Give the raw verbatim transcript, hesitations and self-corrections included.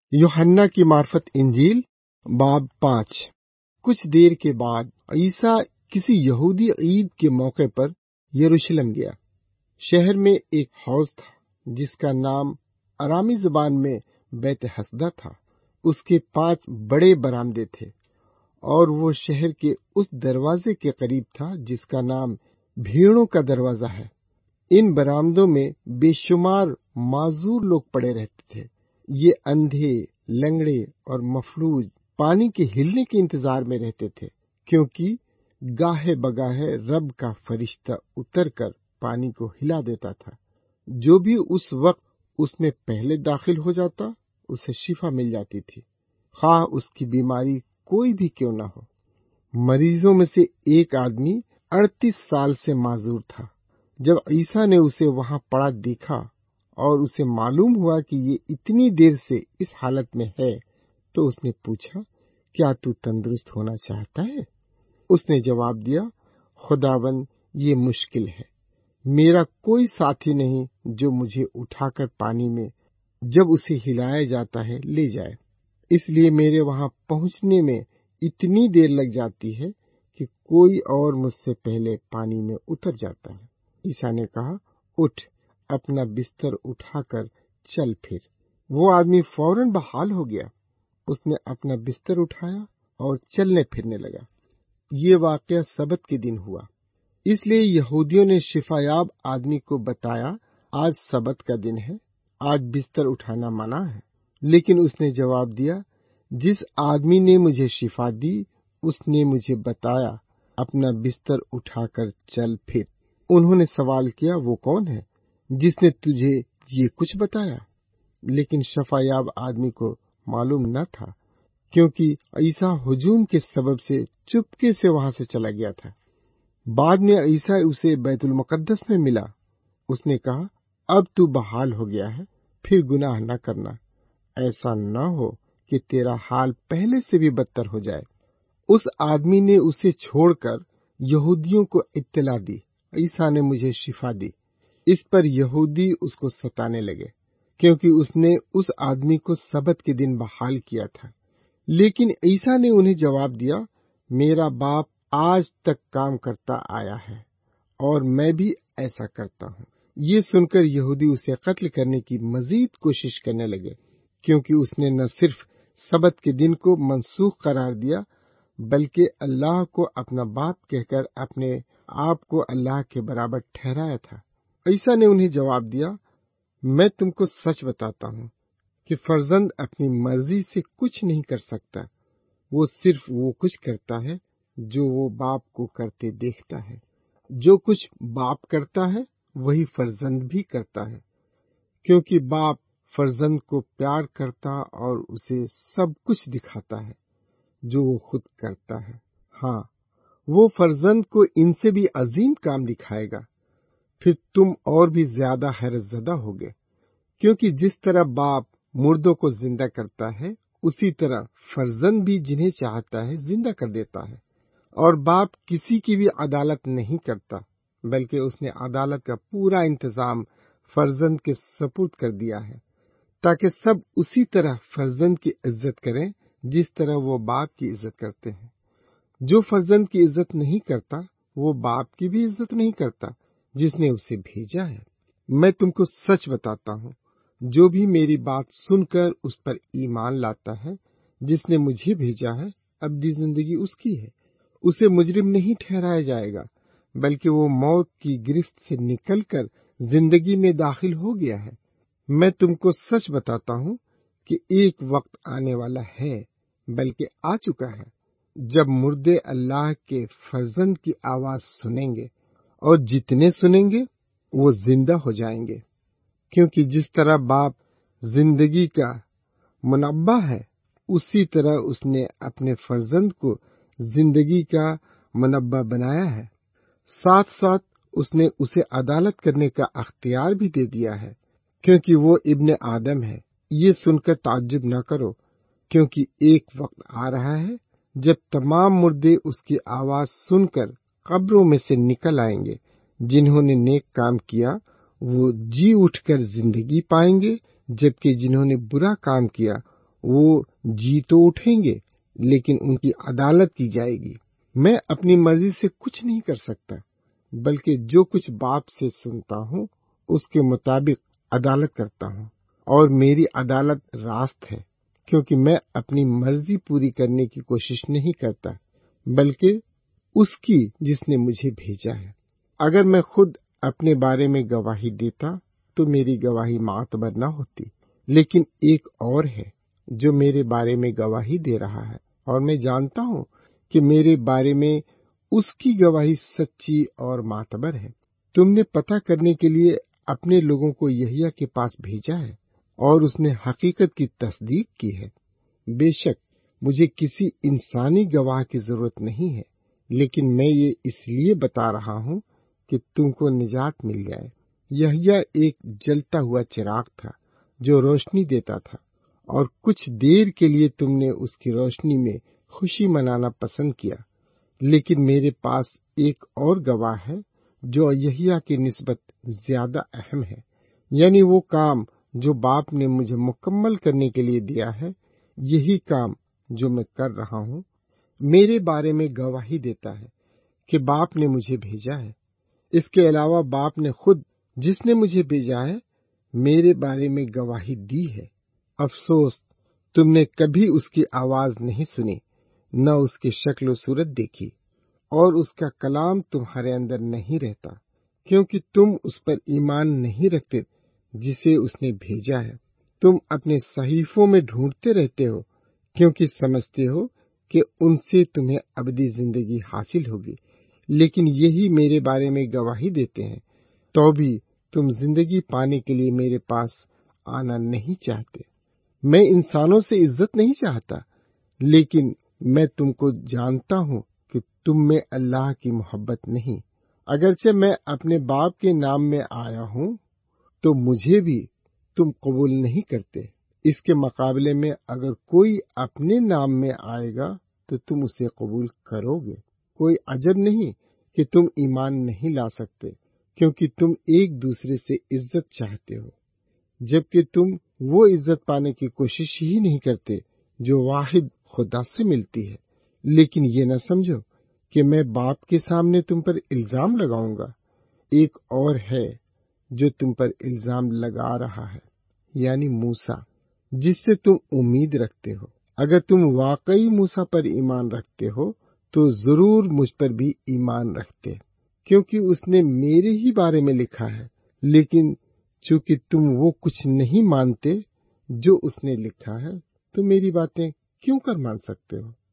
यूहन्ना की मार्फत इंजील बाब पाँच। कुछ देर के बाद ईसा किसी यहूदी ईद के मौके पर यरूशलेम गया। शहर में एक हौज था जिसका नाम अरामी जुबान में बैत हसदा था। उसके पांच बड़े बरामदे थे और वो शहर के उस दरवाजे के करीब था जिसका नाम भीड़ों का दरवाजा है। इन बरामदों में बेशुमार माजूर लोग पड़े रहते थे। ये अंधे, लंगड़े और मफलूज पानी के हिलने के इंतजार में रहते थे, क्योंकि गाहे बगाहे रब का फरिश्ता उतर कर पानी को हिला देता था। जो भी उस वक्त उसमें पहले दाखिल हो जाता उसे शिफा मिल जाती थी, खा उसकी बीमारी कोई भी क्यों न हो। मरीजों में से एक आदमी अड़तीस साल से माजूर था। जब ईसा ने उसे वहां पड़ा देखा और उसे मालूम हुआ कि ये इतनी देर से इस हालत में है, तो उसने पूछा, क्या तू तंदुरुस्त होना चाहता है? उसने जवाब दिया, खुदावन, ये मुश्किल है। मेरा कोई साथी नहीं जो मुझे उठाकर पानी में जब उसे हिलाया जाता है ले जाए। इसलिए मेरे वहां पहुंचने में इतनी देर लग जाती है कि कोई और मुझसे पहले पानी में उतर जाता है। ईसा ने कहा, उठ, अपना बिस्तर उठाकर चल फिर। वो आदमी फौरन बहाल हो गया। उसने अपना बिस्तर उठाया और चलने फिरने लगा। ये वाकया सबत के दिन हुआ, इसलिए यहूदियों ने शिफायाब आदमी को बताया, आज सबत का दिन है, आज बिस्तर उठाना मना है। लेकिन उसने जवाब दिया, जिस आदमी ने मुझे शिफा दी उसने मुझे बताया, अपना बिस्तर उठाकर चल फिर। उन्होंने सवाल किया, वो कौन है जिसने तुझे ये कुछ बताया? लेकिन शफायाब आदमी को मालूम न था, क्योंकि ईसा हुजूम के सबब से चुपके से वहां से चला गया था। बाद में ईसा उसे बैतुल मुकद्दस में मिला। उसने कहा, अब तू बहाल हो गया है, फिर गुनाह न करना, ऐसा न हो कि तेरा हाल पहले से भी बदतर हो जाए। उस आदमी ने उसे छोड़कर यहूदियों को इत्तला दी, ईसा ने मुझे शिफा दी। इस पर यहूदी उसको सताने लगे, क्योंकि उसने उस आदमी को सबत के दिन बहाल किया था। लेकिन ईसा ने उन्हें जवाब दिया, मेरा बाप आज तक काम करता आया है और मैं भी ऐसा करता हूँ। ये सुनकर यहूदी उसे कत्ल करने की मजीद कोशिश करने लगे, क्योंकि उसने न सिर्फ सबत के दिन को मनसूख करार दिया, बल्कि अल्लाह को अपना बाप कहकर अपने आप को अल्लाह के बराबर ठहराया था। ईसा ने उन्हें जवाब दिया, मैं तुमको सच बताता हूँ कि फर्जंद अपनी मर्जी से कुछ नहीं कर सकता। वो सिर्फ वो कुछ करता है जो वो बाप को करते देखता है। जो कुछ बाप करता है वही फर्जंद भी करता है, क्योंकि बाप फर्जंद को प्यार करता और उसे सब कुछ दिखाता है जो वो खुद करता है। हाँ, वो फर्जंद को इनसे भी अजीम काम दिखाएगा। फिर तुम और भी ज्यादा हैरतज़दा होगे, क्योंकि जिस तरह बाप मुर्दों को जिंदा करता है, उसी तरह फर्जंद भी जिन्हें चाहता है जिंदा कर देता है। और बाप किसी की भी अदालत नहीं करता, बल्कि उसने अदालत का पूरा इंतजाम फर्जंद के सपुर्द कर दिया है, ताकि सब उसी तरह फर्जंद की इज्जत करें जिस तरह वो बाप की इज्जत करते हैं। जो फर्जंद की इज्जत नहीं करता, वो बाप की भी इज्जत नहीं करता जिसने उसे भेजा है। मैं तुमको सच बताता हूँ, जो भी मेरी बात सुनकर उस पर ईमान लाता है जिसने मुझे भेजा है, अब्दी जिंदगी उसकी है। उसे मुजरिम नहीं ठहराया जाएगा, बल्कि वो मौत की गिरफ्त से निकलकर जिंदगी में दाखिल हो गया है। मैं तुमको सच बताता हूँ कि एक वक्त आने वाला है, बल्कि आ चुका है, जब मुर्दे अल्लाह के फर्जंद की आवाज सुनेंगे, और जितने सुनेंगे वो जिंदा हो जाएंगे। क्योंकि जिस तरह बाप जिंदगी का मुनब्बा है, उसी तरह उसने अपने फर्जंद को जिंदगी का मुनब्बा बनाया है। साथ साथ उसने उसे अदालत करने का अख्तियार भी दे दिया है, क्योंकि वो इब्ने आदम है। ये सुनकर ताज्जुब न करो, क्योंकि एक वक्त आ रहा है जब तमाम मुर्दे उसकी आवाज सुनकर कब्रों में से निकल आएंगे। जिन्होंने नेक काम किया वो जी उठकर जिंदगी पाएंगे, जबकि जिन्होंने बुरा काम किया وہ جی تو اٹھیں گے لیکن ان کی عدالت کی جائے گی۔ میں اپنی مرضی سے کچھ نہیں کر سکتا، بلکہ جو کچھ باپ سے سنتا ہوں اس کے مطابق عدالت کرتا ہوں، اور میری عدالت راست ہے، کیونکہ میں اپنی مرضی پوری کرنے کی کوشش نہیں کرتا بلکہ اس کی جس نے مجھے بھیجا ہے۔ اگر میں خود اپنے بارے میں گواہی دیتا تو میری گواہی معتبر نہ ہوتی، لیکن ایک اور ہے جو میرے بارے میں گواہی دے رہا ہے، اور میں جانتا ہوں کہ میرے بارے میں اس کی گواہی سچی اور معتبر ہے۔ تم نے پتہ کرنے کے لیے اپنے لوگوں کو یحییٰ کے پاس بھیجا ہے، اور اس نے حقیقت کی تصدیق کی ہے۔ بے شک مجھے کسی انسانی گواہ کی ضرورت نہیں ہے، لیکن میں یہ اس لیے بتا رہا ہوں کہ تم کو نجات مل جائے۔ یحییٰ ایک جلتا ہوا چراغ تھا جو روشنی دیتا تھا، اور کچھ دیر کے لیے تم نے اس کی روشنی میں خوشی منانا پسند کیا، لیکن میرے پاس ایک اور گواہ ہے جو یحییٰ کی نسبت زیادہ اہم ہے، یعنی وہ کام جو باپ نے مجھے مکمل کرنے کے لیے دیا ہے، یہی کام جو میں کر رہا ہوں میرے بارے میں گواہی دیتا ہے کہ باپ نے مجھے بھیجا ہے۔ اس کے علاوہ باپ نے خود جس نے مجھے بھیجا ہے میرے بارے میں گواہی دی ہے۔ افسوس تم نے کبھی اس کی آواز نہیں سنی، نہ اس کی شکل و صورت دیکھی، اور اس کا کلام تمہارے اندر نہیں رہتا، کیونکہ تم اس پر ایمان نہیں رکھتے جسے اس نے بھیجا ہے۔ تم اپنے صحیفوں میں ڈھونڈتے رہتے ہو، کیونکہ سمجھتے ہو کہ ان سے تمہیں ابدی زندگی حاصل ہوگی، لیکن یہی میرے بارے میں گواہی دیتے ہیں، تو بھی تم زندگی پانے کے لیے میرے پاس آنا نہیں چاہتے۔ میں انسانوں سے عزت نہیں چاہتا، لیکن میں تم کو جانتا ہوں کہ تم میں اللہ کی محبت نہیں۔ اگرچہ میں اپنے باپ کے نام میں آیا ہوں تو مجھے بھی تم قبول نہیں کرتے۔ اس کے مقابلے میں اگر کوئی اپنے نام میں آئے گا تو تم اسے قبول کرو گے۔ کوئی عجب نہیں کہ تم ایمان نہیں لا سکتے، کیونکہ تم ایک دوسرے سے عزت چاہتے ہو، جبکہ تم وہ عزت پانے کی کوشش ہی نہیں کرتے جو واحد خدا سے ملتی ہے۔ لیکن یہ نہ سمجھو کہ میں باپ کے سامنے تم پر الزام لگاؤں گا، ایک اور ہے جو تم پر الزام لگا رہا ہے، یعنی موسیٰ، جس سے تم امید رکھتے ہو۔ اگر تم واقعی موسیٰ پر ایمان رکھتے ہو تو ضرور مجھ پر بھی ایمان رکھتے، کیونکہ اس نے میرے ہی بارے میں لکھا ہے۔ لیکن چونکہ تم وہ کچھ نہیں مانتے جو اس نے لکھا ہے تو میری باتیں کیوں کر مان سکتے ہو؟